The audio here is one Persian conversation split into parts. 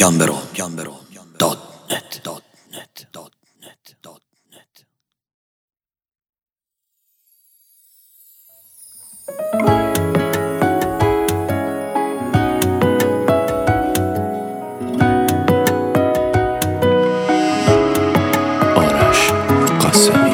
آرش قاسمی.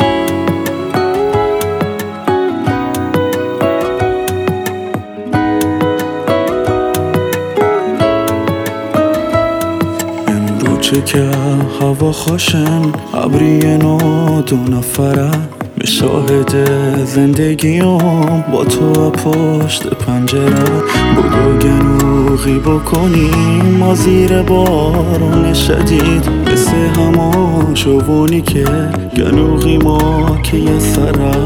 امروچه که هوا خوشن ابری نو دو نفره شاهد زندگیم با تو پشت پنجره بودو گنوغی بکنیم ما زیر بارون شدید مثل همون شوونی که گنوغی ما که یه سره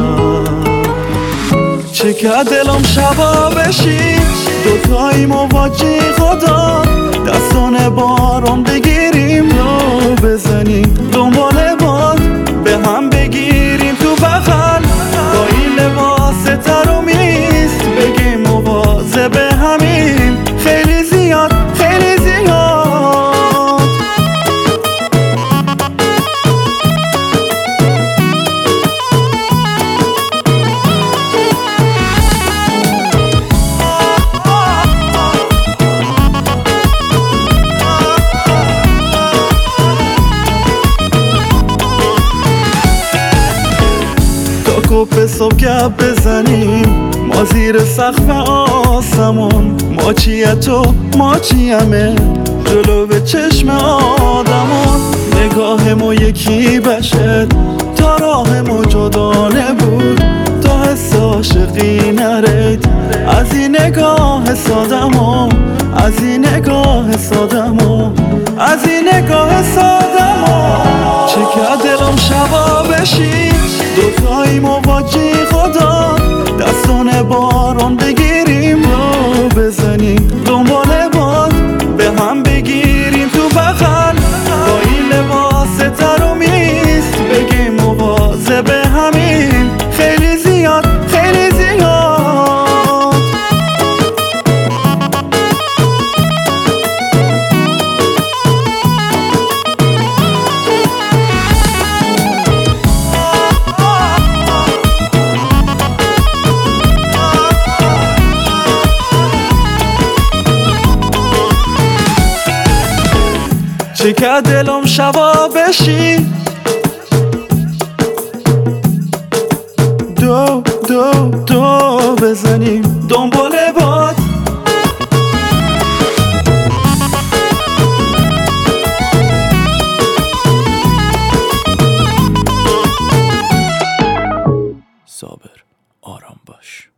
چه که دلم شبا بشی دوتایی مواجه خدا دستان بارون بگیریم رو بزنیم دنبال باد به هم بگیریم تو بغل با این لباس ترومیست بگیم مواظب همین خیلی زیاد خیلی زیاد کپ صبح گپ بزنیم ما زیر سقف آسمون ما چیه تو ما چیمه جلو به چشم آدمون نگاه ما یکی بشه تا راه ما جدا نبود تا حس عاشقی نرید از این نگاه سادمون از این نگاه سادمون از این نگاه سادمون چه که دلم شبا بشی دوتایی مواجه خدا دستان بارون بگیریم رو بزنیم دنبال باد به هم بگیریم تو بغل با این لباس ترومیست بگیم مواظب همین خیلی زیاد خیلی زیاد چه که دلم شبا بشی دو دو دو بزنیم دنبال باد صابر آرام باش.